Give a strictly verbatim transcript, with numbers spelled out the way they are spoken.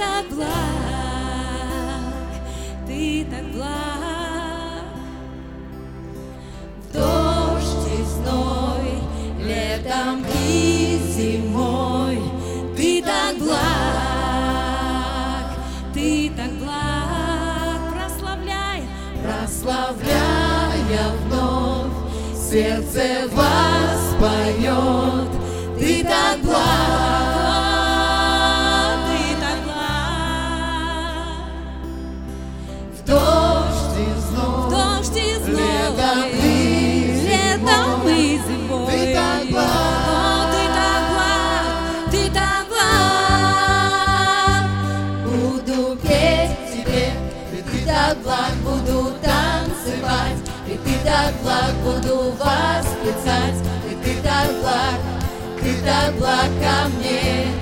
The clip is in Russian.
так благ, ты так благ. В дождь и зной, летом и зимой, ты так благ, ты так благ. Прославляй, прославляя вновь, сердце воспоет, ты так благ, ты так благ. В дождь и зной, в дождь и зной, летом и летом и зимой, ты так благ, о, ты так благ, ты так благ. буду петь тебе, ведь ты так благ, буду танцевать, ведь ты так благ, буду восклицать, ведь ты так благ, ты так благ ко мне.